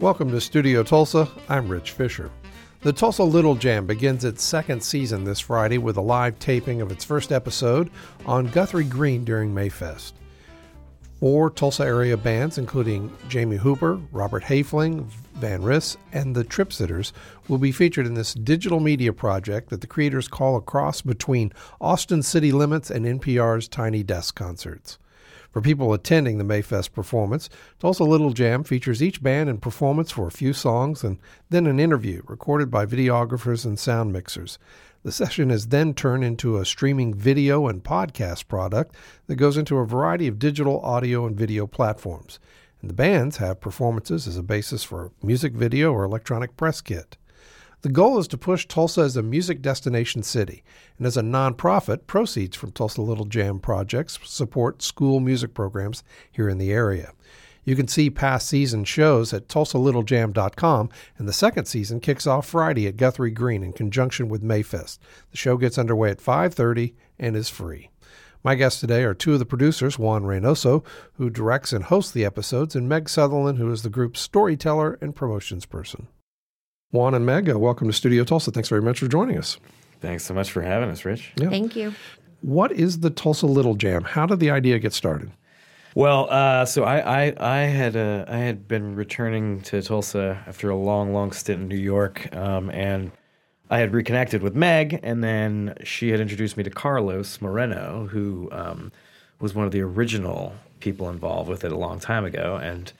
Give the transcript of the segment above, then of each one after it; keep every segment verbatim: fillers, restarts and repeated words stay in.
Welcome to Studio Tulsa. I'm Rich Fisher. The Tulsa Little Jam begins its second season this Friday with a live taping of its first episode on Guthrie Green during Mayfest. Four Tulsa area bands, including Jamie Hooper, Robert Hafling, Van Riss, and the Tripsitters, will be featured in this digital media project that the creators call a cross between Austin City Limits and N P R's Tiny Desk concerts. For people attending the Mayfest performance, Tulsa Little Jam features each band in performance for a few songs and then an interview recorded by videographers and sound mixers. The session is then turned into a streaming video and podcast product that goes into a variety of digital audio and video platforms. And the bands have performances as a basis for a music video or electronic press kit. The goal is to push Tulsa as a music destination city, and as a nonprofit, proceeds from Tulsa Little Jam projects support school music programs here in the area. You can see past season shows at tulsa little jam dot com, and the second season kicks off Friday at Guthrie Green in conjunction with Mayfest. The show gets underway at five thirty and is free. My guests today are two of the producers, Juan Reynoso, who directs and hosts the episodes, and Meg Sutherland, who is the group's storyteller and promotions person. Juan and Meg, uh, welcome to Studio Tulsa. Thanks very much for joining us. Thanks so much for having us, Rich. Yeah. Thank you. What is the Tulsa Little Jam? How did the idea get started? Well, uh, so I I, I had uh, I had been returning to Tulsa after a long, long stint in New York, um, and I had reconnected with Meg, and then she had introduced me to Carlos Moreno, who um, was one of the original people involved with it a long time ago, and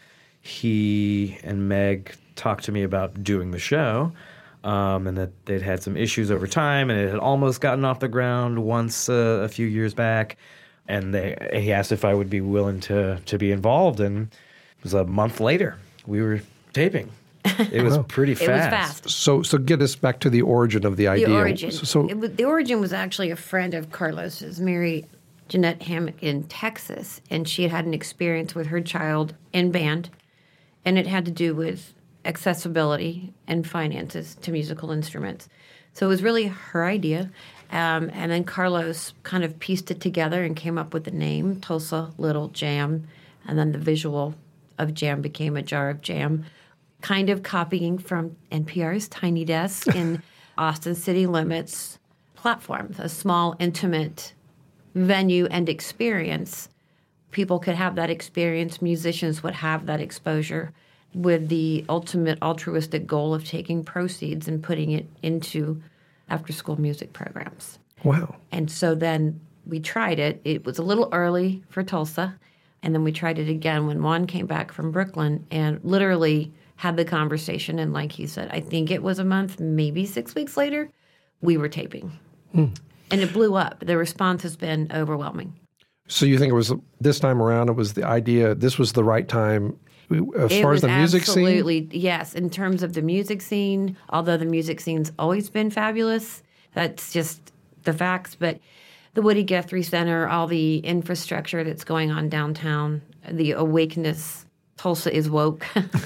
he and Meg talked to me about doing the show, um, and that they'd had some issues over time, and it had almost gotten off the ground once uh, a few years back. And they, he asked if I would be willing to to be involved, and it was a month later we were taping. It was pretty fast. It was fast. So, so get us back to the origin of the idea. The origin. So, so it was, the origin was actually a friend of Carlos's, Mary Jeanette Hammock in Texas, and she had had an experience with her child in band, and it had to do with accessibility and finances to musical instruments. So it was really her idea. Um, and then Carlos kind of pieced it together and came up with the name, Tulsa Little Jam. And then the visual of jam became a jar of jam, kind of copying from N P R's Tiny Desk in Austin City Limits platform, a small, intimate venue and experience. People could have that experience. Musicians would have that exposure, with the ultimate altruistic goal of taking proceeds and putting it into after-school music programs. Wow. And so then we tried it. It was a little early for Tulsa, and then we tried it again when Juan came back from Brooklyn and literally had the conversation, and like he said, I think it was a month, maybe six weeks later, we were taping. Hmm. And it blew up. The response has been overwhelming. So you think it was, this time around, it was the idea, this was the right time as it far as the music scene? Absolutely, yes. In terms of the music scene, although the music scene's always been fabulous, that's just the facts. But the Woody Guthrie Center, all the infrastructure that's going on downtown, the awakeness, Tulsa is woke,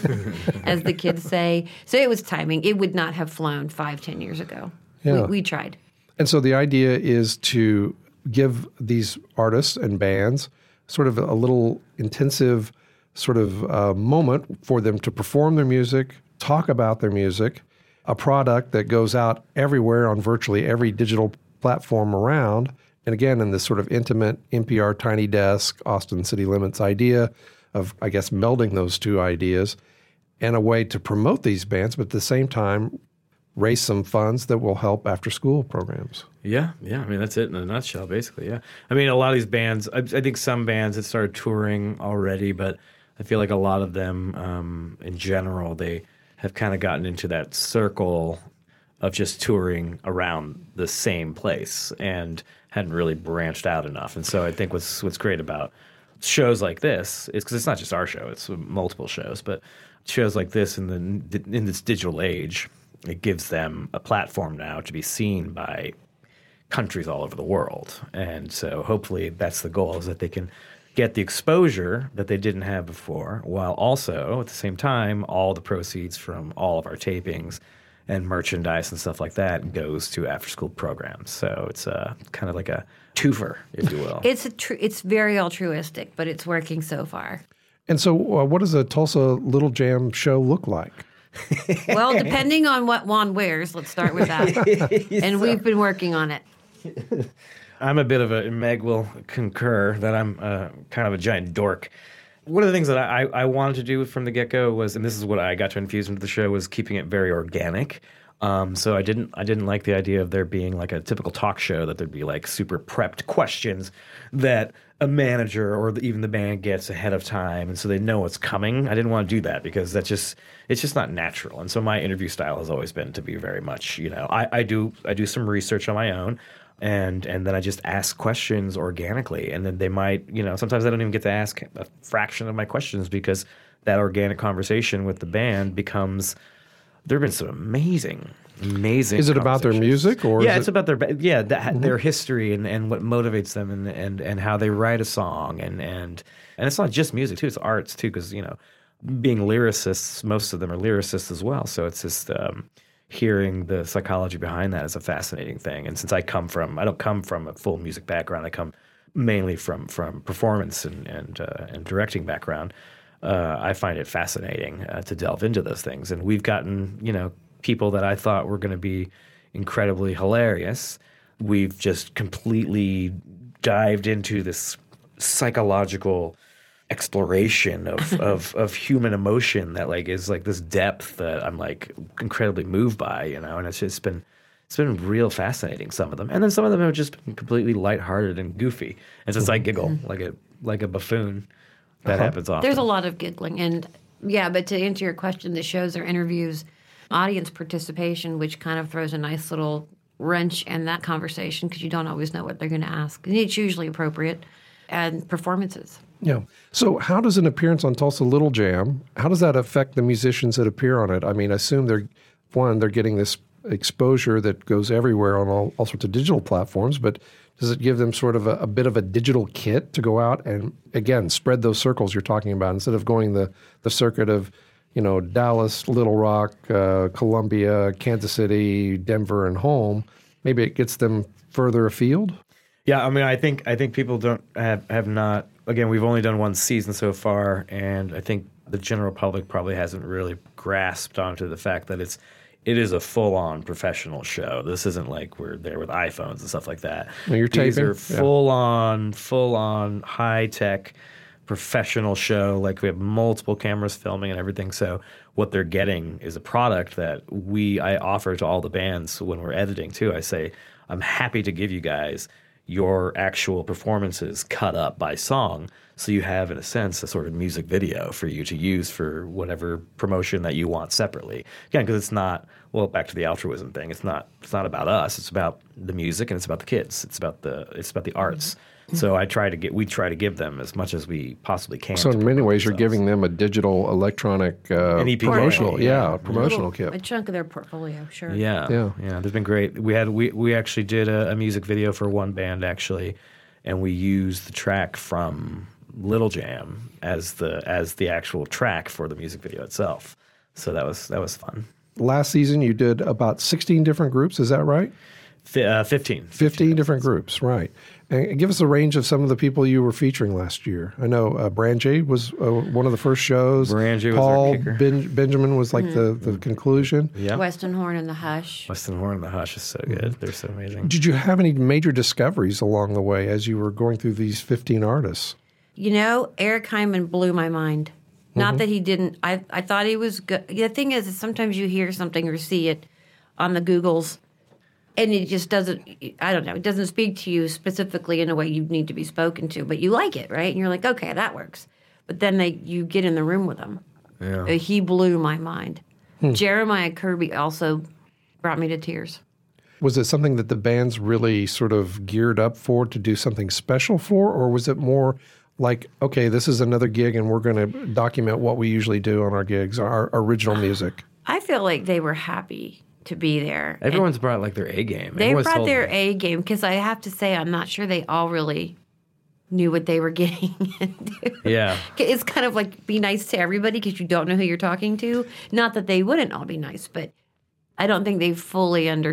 as the kids say. So it was timing. It would not have flown five, ten years ago. Yeah. We, we tried. And so the idea is to give these artists and bands sort of a little intensive sort of uh, moment for them to perform their music, talk about their music, a product that goes out everywhere on virtually every digital platform around. And again, in this sort of intimate N P R Tiny Desk, Austin City Limits idea of, I guess, melding those two ideas, and a way to promote these bands, but at the same time, raise some funds that will help after-school programs. Yeah, yeah. I mean, that's it in a nutshell, basically, yeah. I mean, a lot of these bands, I, I think some bands had started touring already, but I feel like a lot of them, um, in general, they have kind of gotten into that circle of just touring around the same place and hadn't really branched out enough. And so I think what's what's great about shows like this is, because it's not just our show, it's multiple shows, but shows like this in the in this digital age, it gives them a platform now to be seen by countries all over the world. And so hopefully that's the goal, is that they can get the exposure that they didn't have before, while also, at the same time, all the proceeds from all of our tapings and merchandise and stuff like that goes to after-school programs. So it's a, kind of like a twofer, if you will. It's a tr- it's very altruistic, but it's working so far. And so, uh, what does a Tulsa Little Jam show look like? Well, depending on what Juan wears, let's start with that. And we've been working on it. I'm a bit of a, Meg will concur that I'm uh, kind of a giant dork. One of the things that I, I wanted to do from the get-go was, and this is what I got to infuse into the show, was keeping it very organic. Um, so I didn't I didn't like the idea of there being like a typical talk show that there'd be like super prepped questions that a manager or the, even the band gets ahead of time, and so they know what's coming. I didn't want to do that because that's just it's just not natural. And so my interview style has always been to be very much, you know, I, I do I do some research on my own. And and then I just ask questions organically, and then they might, you know, sometimes I don't even get to ask a fraction of my questions because that organic conversation with the band becomes. There have been some amazing, amazing. Is it about their music, or yeah, is it's it... about their yeah that, mm-hmm. their history and, and what motivates them, and, and, and how they write a song, and and and it's not just music too; it's arts too, because you know, being lyricists, most of them are lyricists as well. So it's just. Um, Hearing the psychology behind that is a fascinating thing. And since I come from, I don't come from a full music background. I come mainly from from performance and and, uh, and directing background. Uh, I find it fascinating uh, to delve into those things. And we've gotten, you know, people that I thought were going to be incredibly hilarious. We've just completely dived into this psychological exploration of, of, of human emotion that like is like this depth that I'm like incredibly moved by, you know, and it's just been it's been real fascinating, some of them. And then some of them have just been completely lighthearted and goofy. And since I giggle like a like a buffoon, that uh-huh. happens often. There's a lot of giggling, and yeah, but to answer your question, the shows are interviews, audience participation, which kind of throws a nice little wrench in that conversation because you don't always know what they're going to ask. And it's usually appropriate, and performances. Yeah. So how does an appearance on Tulsa Little Jam, how does that affect the musicians that appear on it? I mean, I assume they're, one, they're getting this exposure that goes everywhere on all, all sorts of digital platforms, but does it give them sort of a, a bit of a digital kit to go out and, again, spread those circles you're talking about instead of going the, the circuit of, you know, Dallas, Little Rock, uh, Columbia, Kansas City, Denver, and home? Maybe it gets them further afield? Yeah, I mean, I think I think people don't have, have not. Again, we've only done one season so far, and I think the general public probably hasn't really grasped onto the fact that it's it is a full-on professional show. This isn't like we're there with iPhones and stuff like that. Well, you're These taping? are full-on, full-on, high-tech professional show. Like we have multiple cameras filming and everything. So what they're getting is a product that we I offer to all the bands when we're editing too. I say I'm happy to give you guys your actual performances cut up by song, so you have, in a sense, a sort of music video for you to use for whatever promotion that you want separately. Again, because it's not, well, back to the altruism thing. It's not. It's not about us. It's about the music and it's about the kids. It's about the. It's about the arts. So I try to get. We try to give them as much as we possibly can. So in many ways, you're giving them a digital electronic uh, An E P promotional, K, yeah, yeah. promotional Little- kit. A chunk of their portfolio, sure. Yeah, Yeah. yeah, There's been great. We had we we actually did a, a music video for one band actually, and we used the track from Little Jam as the as the actual track for the music video itself. So that was that was fun. Last season, you did about sixteen different groups. Is that right? F- uh, fifteen. fifteen different groups, right. And give us a range of some of the people you were featuring last year. I know uh, Branjay was uh, one of the first shows. Branjay was Paul our kicker. ben- Benjamin was like the, the conclusion. Yeah. Weston Horn and the Hush. Weston Horn and the Hush is so good. They're so amazing. Did you have any major discoveries along the way as you were going through these fifteen artists? You know, Eric Hyman blew my mind. Not that he didn't. I I thought he was good. The thing is, is sometimes you hear something or see it on the Googles, and it just doesn't, I don't know, it doesn't speak to you specifically in a way you need to be spoken to, but you like it, right? And you're like, okay, that works. But then they you get in the room with him. Yeah. Uh, he blew my mind. Jeremiah Kirby also brought me to tears. Was it something that the bands really sort of geared up for to do something special for, or was it more like, okay, this is another gig and we're going to document what we usually do on our gigs, our original music? I feel like they were happy to be there. Everyone's brought like their A game. They Everyone's brought told their me. A game because I have to say I'm not sure they all really knew what they were getting into. Yeah. It's kind of like be nice to everybody because you don't know who you're talking to. Not that they wouldn't all be nice, but I don't think they fully understood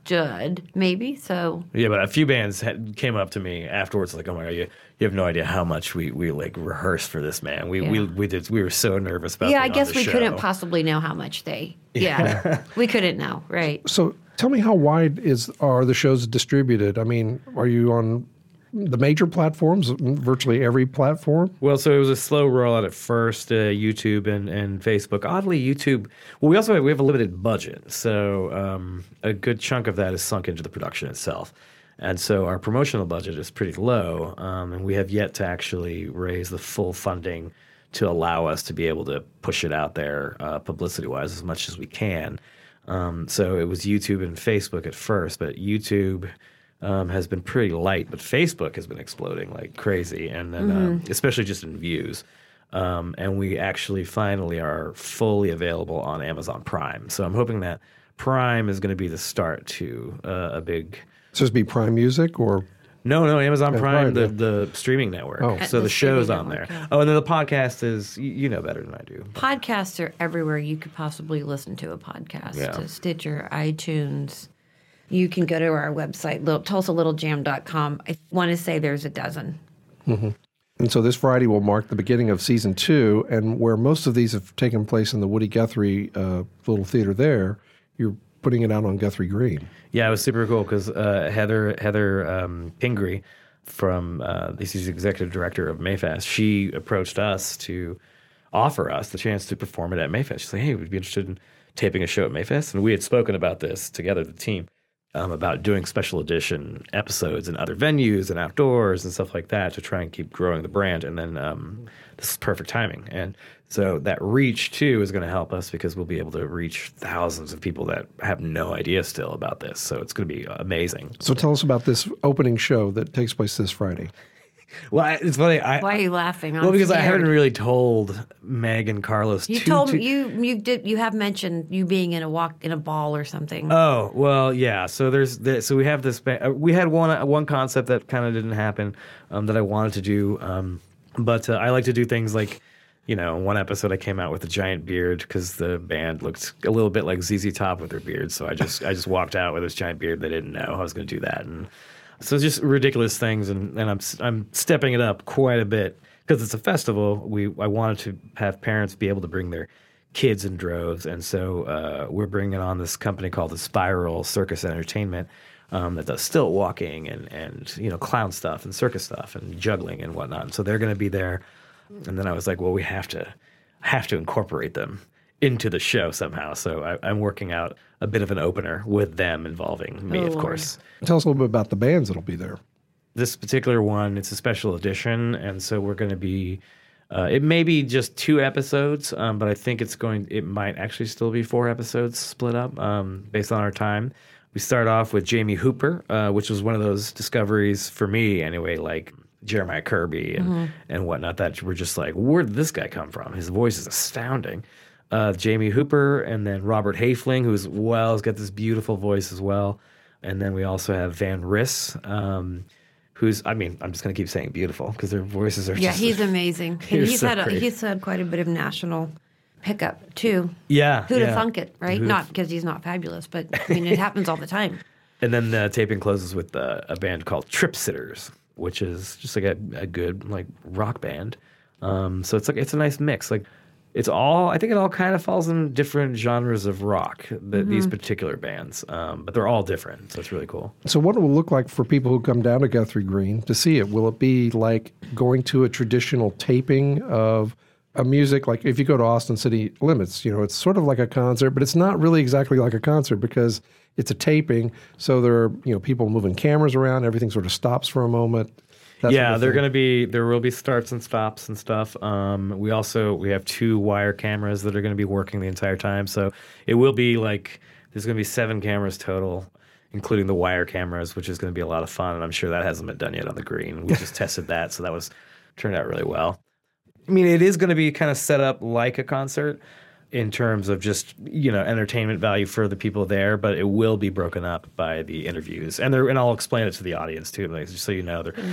understood, maybe. So Yeah, but a few bands had, came up to me afterwards, like, "Oh my god, you, you have no idea how much we, we like rehearsed for this, man. We Yeah. we we did we were so nervous about." yeah, I being on guess the we show. couldn't possibly know how much they. Yeah, we couldn't know, right? So tell me, how wide is are the shows distributed? I mean, are you on the major platforms, virtually every platform? Well, so it was a slow rollout at first, uh, YouTube and, and Facebook. Oddly, YouTube. Well, we also have, we have a limited budget, so um, a good chunk of that is sunk into the production itself, and so our promotional budget is pretty low, um, and we have yet to actually raise the full funding to allow us to be able to push it out there, uh, publicity-wise, as much as we can. Um, so it was YouTube and Facebook at first, but YouTube. Um, has been pretty light, but Facebook has been exploding like crazy, and then Mm-hmm. um, especially just in views. Um, and we actually finally are fully available on Amazon Prime. So I'm hoping that Prime is going to be the start to uh, a big. So it'd be Prime Music or No, no, Amazon Yeah, Prime, Prime, the, yeah. the streaming network. Oh. So Uh, the, the show's streaming on there. network, yeah. Oh, and then the podcast is, you, you know better than I do. Podcasts are everywhere you could possibly listen to a podcast. Yeah. To Stitcher, iTunes. You can go to our website, Tulsa Little Jam dot com. I want to say there's a dozen. And so this Friday will mark the beginning of season two, and where most of these have taken place in the Woody Guthrie uh, little theater there, you're putting it out on Guthrie Green. Yeah, it was super cool because uh, Heather Heather um, Pingree from uh, she's the executive director of Mayfest. She approached us to offer us the chance to perform it at Mayfest. She's like, "Hey, would you be interested in taping a show at Mayfest?" And we had spoken about this together, the team, um, about doing special edition episodes in other venues and outdoors and stuff like that to try and keep growing the brand. And then um, this is perfect timing. And so that reach, too, is going to help us because we'll be able to reach thousands of people that have no idea still about this. So it's going to be amazing. So tell us about this opening show that takes place this Friday. Well, I- it's funny. I, Why are you laughing? I'm well, because I scared. haven't really told Meg and Carlos. You too, told too, me you you did you have mentioned you being in a walk in a ball or something. Oh well, yeah. So there's this, so we have this. ba- uh, We had one uh, one concept that kind of didn't happen um, that I wanted to do, um, but uh, I like to do things like, you know, one episode I came out with a giant beard because the band looked a little bit like Z Z Top with their beards. So I just I just walked out with this giant beard. They didn't know I was going to do that, and so it's just ridiculous things. And, and I'm I'm stepping it up quite a bit because it's a festival. We I wanted to have parents be able to bring their kids in droves, and so uh, we're bringing on this company called the Spiral Circus Entertainment um, that does stilt walking and and you know clown stuff and circus stuff and juggling and whatnot. And so they're going to be there, and then I was like, well, we have to have to incorporate them into the show somehow. So I, I'm working out a bit of an opener with them involving me, Oh, of Lord. course. Tell us a little bit about the bands that'll be there. This particular one, it's a special edition, and so we're going to be. Uh, it may be just two episodes, um, but I think it's going. It might actually still be four episodes split up um, based on our time. We start off with Jamie Hooper, uh, which was one of those discoveries for me, anyway, like Jeremiah Kirby and Mm-hmm. and whatnot. That we're just like, where did this guy come from? His voice is astounding. Uh, Jamie Hooper, and then Robert Hafling, who's well, has got this beautiful voice as well. And then we also have Van Riss. Um, Who's, I mean, I'm just going to keep saying beautiful because their voices are yeah, just. he's amazing. And You're he's so had a, great. he's had quite a bit of national pickup too. Yeah. Who'd yeah. have thunk it, right? Who'da- Not because he's not fabulous, but I mean, it happens all the time. And then the taping closes with uh, a band called Trip Sitters, which is just like a, a good like rock band. Um, so it's like it's a nice mix. Like it's all, I think it all kind of falls in different genres of rock. The, These particular bands, um, but they're all different. So it's really cool. So what it will look like for people who come down to Guthrie Green to see it? Will it be like going to a traditional taping of a music, like if you go to Austin City Limits, you know, it's sort of like a concert, but it's not really exactly like a concert because it's a taping. So there are, you know, people moving cameras around, everything sort of stops for a moment. that Yeah, sort of they're thing. going to be, there will be starts and stops and stuff. Um, we also, we have two wire cameras that are going to be working the entire time. So it will be like, there's going to be seven cameras total, including the wire cameras, which is going to be a lot of fun. And I'm sure that hasn't been done yet on the green. We just tested that. So that was, turned out really well. I mean, it is going to be kind of set up like a concert in terms of just, you know, entertainment value for the people there, but it will be broken up by the interviews. And they're, and I'll explain it to the audience too, like, just so you know, they're,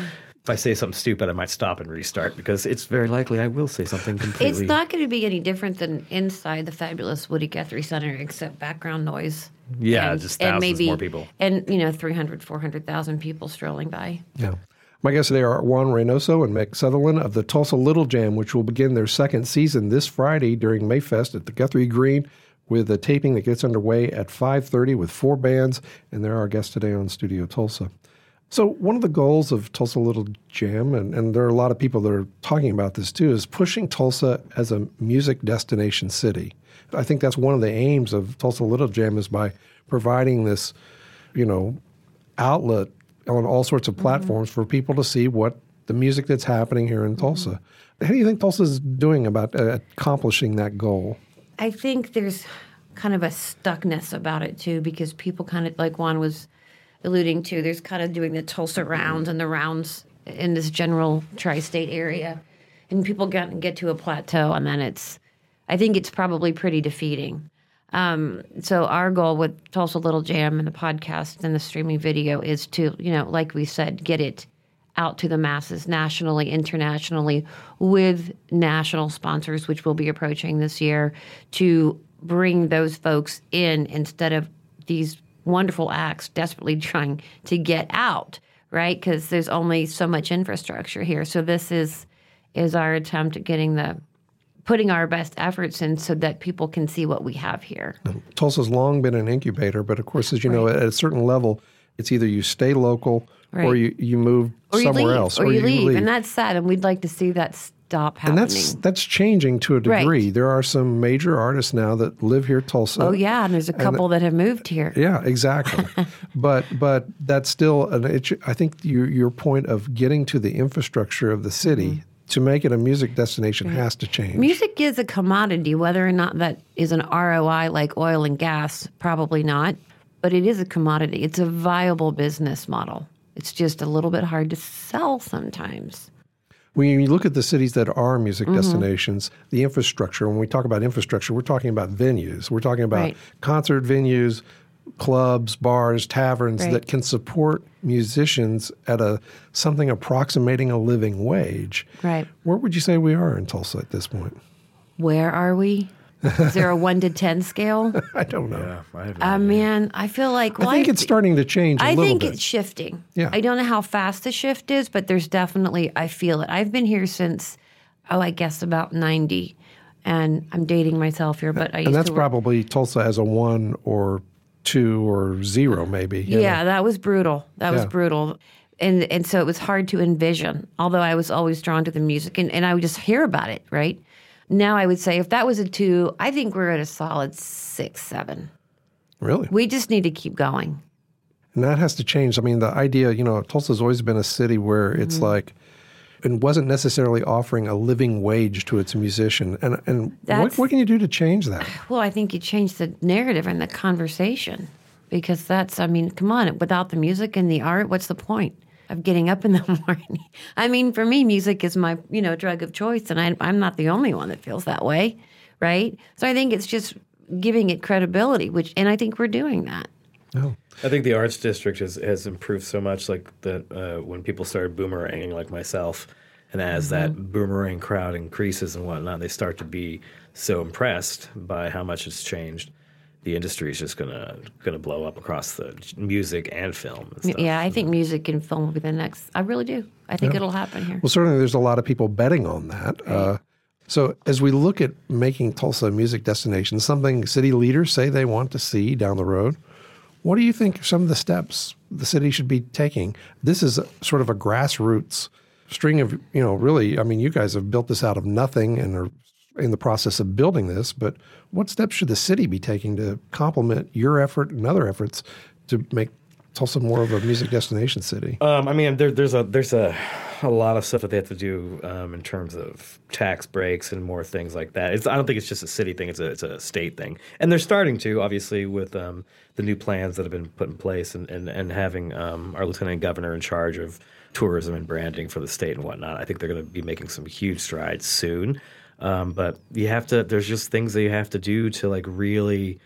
if I say something stupid, I might stop and restart because it's very likely I will say something completely. It's not going to be any different than inside the fabulous Woody Guthrie Center, except background noise. Yeah, and, just and thousands maybe, more people. And, you know, three hundred, four hundred thousand people strolling by. Yeah. My guests today are Juan Reynoso and Meg Sutherland of the Tulsa Little Jam, which will begin their second season this Friday during Mayfest at the Guthrie Green with a taping that gets underway at five thirty with four bands, and they're our guests today on Studio Tulsa. So one of the goals of Tulsa Little Jam, and, and there are a lot of people that are talking about this too, is pushing Tulsa as a music destination city. I think that's one of the aims of Tulsa Little Jam is by providing this, you know, outlet on all sorts of platforms mm-hmm. for people to see what the music that's happening here in mm-hmm. Tulsa. How do you think Tulsa is doing about uh, accomplishing that goal? I think there's kind of a stuckness about it too, because people kind of, like Juan was alluding to, there's kind of doing the Tulsa rounds and the rounds in this general tri-state area, and people get get to a plateau, and then it's, I think it's probably pretty defeating. Um, so our goal with Tulsa Little Jam and the podcast and the streaming video is to, you know, like we said, get it out to the masses nationally, internationally, with national sponsors, which we'll be approaching this year, to bring those folks in instead of these wonderful acts desperately trying to get out, right? Because there's only so much infrastructure here. So this is is our attempt at getting the, putting our best efforts in so that people can see what we have here. Tulsa's long been an incubator, but of course, as you right. know, at a certain level, it's either you stay local right. or you, you move or somewhere you leave, else. Or, or you, you leave. leave. And that's sad, and we'd like to see that stop happening. And that's that's changing to a degree. Right. There are some major artists now that live here, Tulsa. Oh yeah, and there's a couple that have moved here. Yeah, exactly. but but that's still an. It, I think your your point of getting to the infrastructure of the city mm-hmm. to make it a music destination right. has to change. Music is a commodity, whether or not that is an R O I like oil and gas, probably not. But it is a commodity. It's a viable business model. It's just a little bit hard to sell sometimes. When you look at the cities that are music mm-hmm. destinations, the infrastructure, when we talk about infrastructure, we're talking about venues. We're talking about right. concert venues, clubs, bars, taverns right. that can support musicians at a something approximating a living wage. Right. Where would you say we are in Tulsa at this point? Where are we? Is there a one to ten scale? I don't know. Yeah, I have uh, man, I feel like well, I think it's starting to change a I little think bit. it's shifting. Yeah. I don't know how fast the shift is, but there's definitely, I feel it. I've been here since, oh, I guess about ninety, and I'm dating myself here, but I used and that's to work. probably Tulsa as a one or two or zero, maybe. Yeah, know? that was brutal. That was Yeah. brutal. And and so it was hard to envision, although I was always drawn to the music, and, and I would just hear about it, right? Now I would say if that was a two, I think we're at a solid six, seven. Really? We just need to keep going. And that has to change. I mean, the idea, you know, Tulsa's always been a city where mm-hmm. it's like, it wasn't necessarily offering a living wage to its musician. And and what, what can you do to change that? Well, I think you change the narrative and the conversation, because that's, I mean, come on, without the music and the art, what's the point of getting up in the morning? I mean, for me, music is my, you know, drug of choice, and I, I'm not the only one that feels that way, right? So I think it's just giving it credibility, which, and I think we're doing that. Oh. I think the arts district has, has improved so much, like that uh, when people started boomeranging like myself, and as mm-hmm. that boomerang crowd increases and whatnot, they start to be so impressed by how much it's changed. The industry is just gonna gonna blow up across the music and film and stuff. Yeah, I think music and film will be the next. I really do. I think yeah. it'll happen here. Well, certainly there's a lot of people betting on that. Right. Uh, so as we look at making Tulsa a music destination, something city leaders say they want to see down the road, what do you think are some of the steps the city should be taking? This is a, sort of a grassroots string of, you know, really, I mean, you guys have built this out of nothing and are in the process of building this, but what steps should the city be taking to complement your effort and other efforts to make Tulsa more of a music destination city? Um, I mean, there, there's a there's a, a lot of stuff that they have to do um, in terms of tax breaks and more things like that. It's, I don't think it's just a city thing; it's a it's a state thing, and they're starting to, obviously, with um, the new plans that have been put in place, and and, and having um, our lieutenant governor in charge of tourism and branding for the state and whatnot. I think they're going to be making some huge strides soon. Um, but you have to, there's just things that you have to do to like really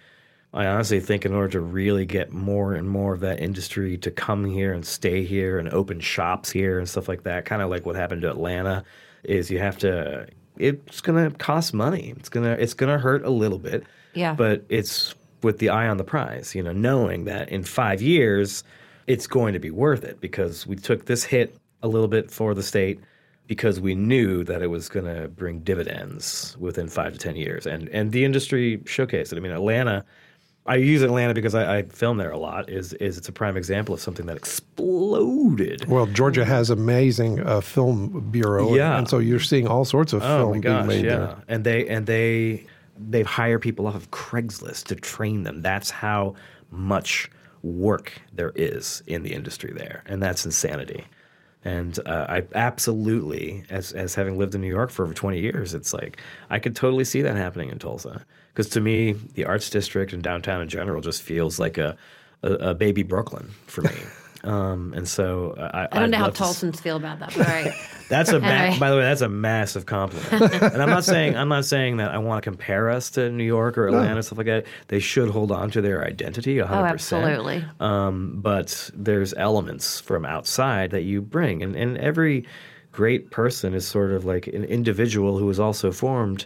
I honestly think in order to really get more and more of that industry to come here and stay here and open shops here and stuff like that, kind of like what happened to Atlanta, is you have to, it's going to cost money. It's going to, it's going to hurt a little bit. Yeah. But it's with the eye on the prize, you know, knowing that in five years, it's going to be worth it because we took this hit a little bit for the state because we knew that it was going to bring dividends within five to ten years. And, and the industry showcased it. I mean, Atlanta, I use Atlanta because I, I film there a lot, is is it's a prime example of something that exploded. Well, Georgia has amazing uh, film bureau, Yeah. and, and so you're seeing all sorts of Oh film my gosh, being made yeah. there. And they and they they hire people off of Craigslist to train them. That's how much work there is in the industry there, and that's insanity. And uh, I absolutely, as as having lived in New York for over twenty years, it's like I could totally see that happening in Tulsa. Because to me, the Arts District and downtown in general just feels like a a, a baby Brooklyn for me. Um, and so I, I don't know how love to s- Tulsans feel about that, but all right. That's a ma- Anyway. by the way, that's a massive compliment. And I'm not saying I'm not saying that I want to compare us to New York or Atlanta and stuff like that. They should hold on to their identity one hundred percent. Oh, absolutely. Um, but there's elements from outside that you bring, and and every great person is sort of like an individual who is also formed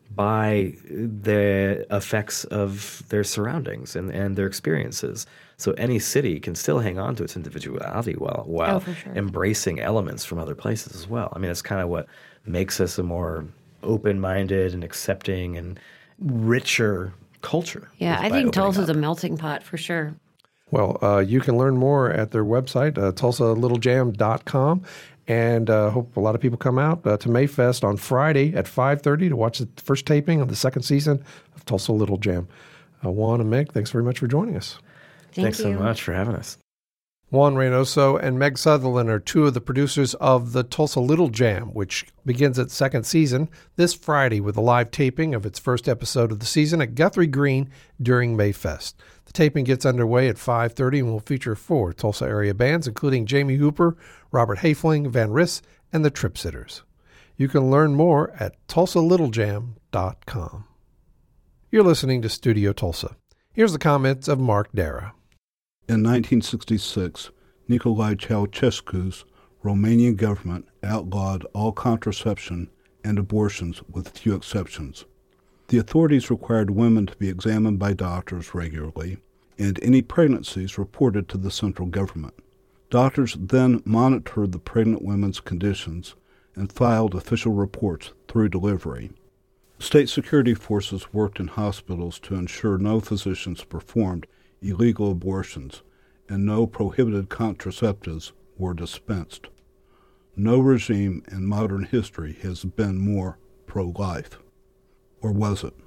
by the effects of their surroundings and, and their experiences. So any city can still hang on to its individuality while while Oh, for sure. embracing elements from other places as well. I mean, that's kind of what makes us a more open-minded and accepting and richer culture. Yeah, is I by think opening Tulsa's up. a melting pot for sure. Well, uh, you can learn more at their website, uh, tulsa little jam dot com. And uh, hope a lot of people come out uh, to Mayfest on Friday at five thirty to watch the first taping of the second season of Tulsa Little Jam. Uh, Juan and Meg, thanks very much for joining us. Thank Thanks you. so much for having us. Juan Reynoso and Meg Sutherland are two of the producers of the Tulsa Little Jam, which begins its second season this Friday with a live taping of its first episode of the season at Guthrie Green during Mayfest. The taping gets underway at five thirty and will feature four Tulsa area bands, including Jamie Hooper, Robert Hafling, Van Riss, and the Trip Sitters. You can learn more at tulsa little jam dot com. You're listening to Studio Tulsa. Here's the comments of Mark Dara. In nineteen sixty-six, Nicolae Ceausescu's Romanian government outlawed all contraception and abortions with few exceptions. The authorities required women to be examined by doctors regularly, and any pregnancies reported to the central government. Doctors then monitored the pregnant women's conditions and filed official reports through delivery. State security forces worked in hospitals to ensure no physicians performed illegal abortions and no prohibited contraceptives were dispensed. No regime in modern history has been more pro-life. Or was it?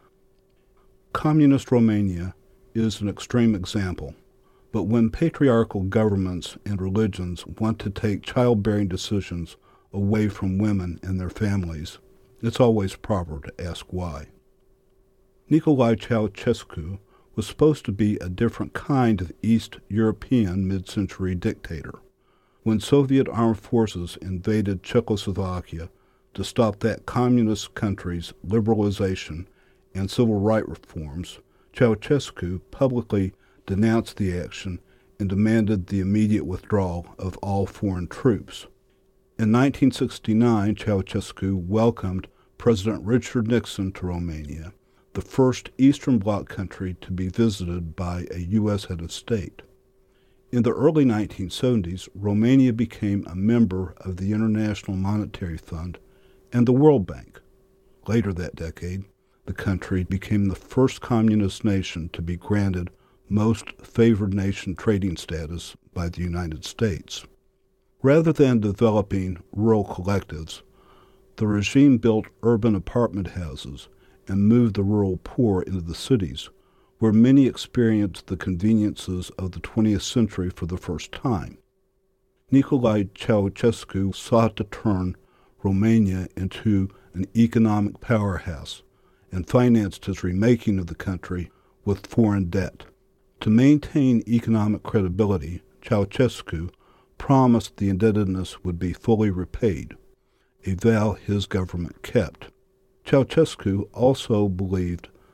Communist Romania is an extreme example, but when patriarchal governments and religions want to take childbearing decisions away from women and their families, it's always proper to ask why. Nicolae Ceausescu was supposed to be a different kind of East European mid-century dictator. When Soviet armed forces invaded Czechoslovakia to stop that communist country's liberalization and civil rights reforms, Ceausescu publicly denounced the action and demanded the immediate withdrawal of all foreign troops. In nineteen sixty-nine, Ceausescu welcomed President Richard Nixon to Romania, the first Eastern Bloc country to be visited by a U S head of state. In the early nineteen seventies, Romania became a member of the International Monetary Fund and the World Bank. Later that decade, the country became the first communist nation to be granted Most Favored Nation trading status by the United States. Rather than developing rural collectives, the regime built urban apartment houses and moved the rural poor into the cities, where many experienced the conveniences of the twentieth century for the first time. Nicolae Ceausescu sought to turn Romania into an economic powerhouse and financed his remaking of the country with foreign debt. To maintain economic credibility, Ceausescu promised the indebtedness would be fully repaid, a vow his government kept. Ceausescu also believed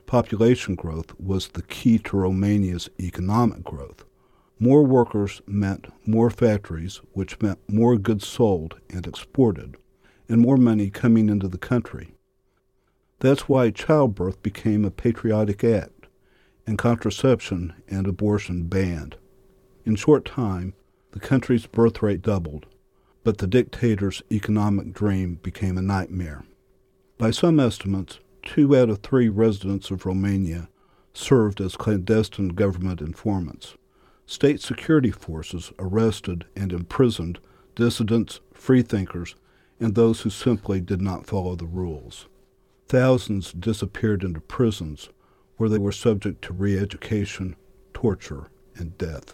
Population growth was the key to Romania's economic growth. More workers meant more factories, which meant more goods sold and exported, and more money coming into the country. That's why childbirth became a patriotic act, and contraception and abortion banned. In short time, the country's birth rate doubled, but the dictator's economic dream became a nightmare. By some estimates, two out of three residents of Romania served as clandestine government informants. State security forces arrested and imprisoned dissidents, freethinkers, and those who simply did not follow the rules. Thousands disappeared into prisons where they were subject to re-education, torture, and death.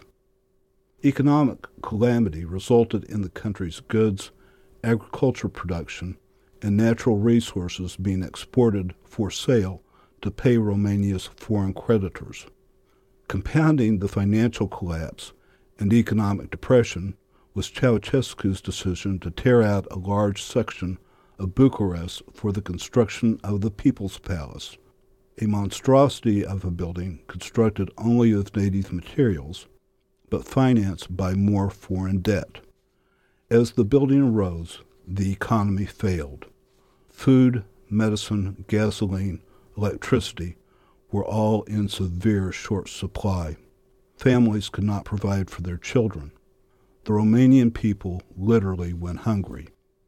Economic calamity resulted in the country's goods, agriculture production, and natural resources being exported for sale to pay Romania's foreign creditors. Compounding the financial collapse and economic depression was Ceausescu's decision to tear out a large section of Bucharest for the construction of the People's Palace, a monstrosity of a building constructed only of native materials, but financed by more foreign debt. As the building arose, the economy failed. Food, medicine, gasoline, electricity were all in severe short supply. Families could not provide for their children. The Romanian people literally went hungry.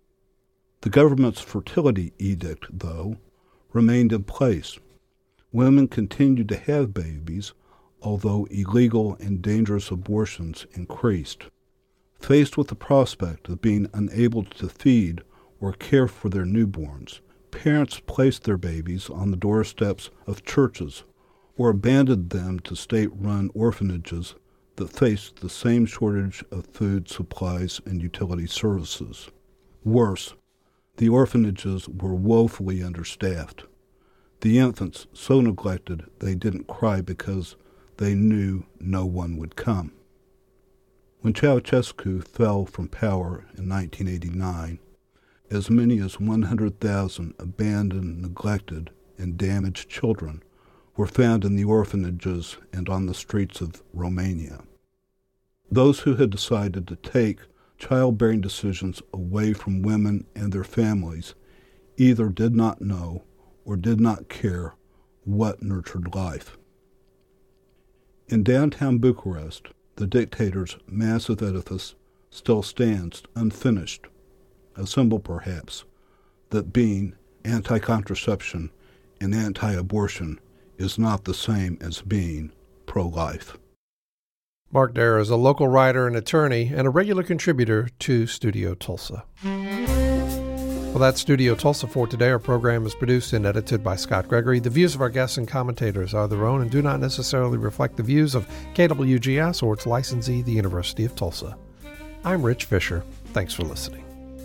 The government's fertility edict, though, remained in place. Women continued to have babies, although illegal and dangerous abortions increased. Faced with the prospect of being unable to feed or care for their newborns, parents placed their babies on the doorsteps of churches or abandoned them to state-run orphanages that faced the same shortage of food, supplies, and utility services. Worse, the orphanages were woefully understaffed. The infants so neglected they didn't cry because they knew no one would come. When Ceausescu fell from power in nineteen eighty-nine, as many as one hundred thousand abandoned, neglected, and damaged children were found in the orphanages and on the streets of Romania. Those who had decided to take childbearing decisions away from women and their families either did not know or did not care what nurtured life. In downtown Bucharest, the dictator's massive edifice still stands unfinished, a symbol perhaps that being anti-contraception and anti-abortion is not the same as being pro-life. Mark Dara is a local writer and attorney and a regular contributor to Studio Tulsa. Well, that's Studio Tulsa for today. Our program is produced and edited by Scott Gregory. The views of our guests and commentators are their own and do not necessarily reflect the views of K W G S or its licensee, the University of Tulsa. I'm Rich Fisher. Thanks for listening.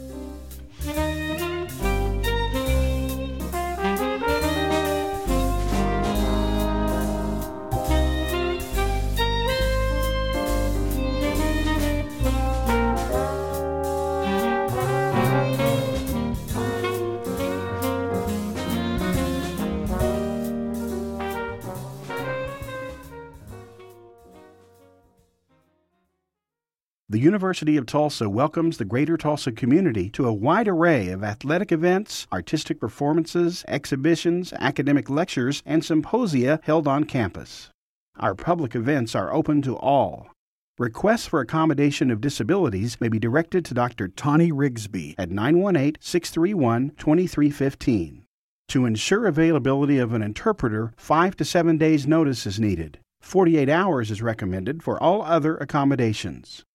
The University of Tulsa welcomes the Greater Tulsa community to a wide array of athletic events, artistic performances, exhibitions, academic lectures, and symposia held on campus. Our public events are open to all. Requests for accommodation of disabilities may be directed to Doctor Tawny Rigsby at nine one eight, six three one, two three one five. To ensure availability of an interpreter, five to seven days notice is needed. forty-eight hours is recommended for all other accommodations.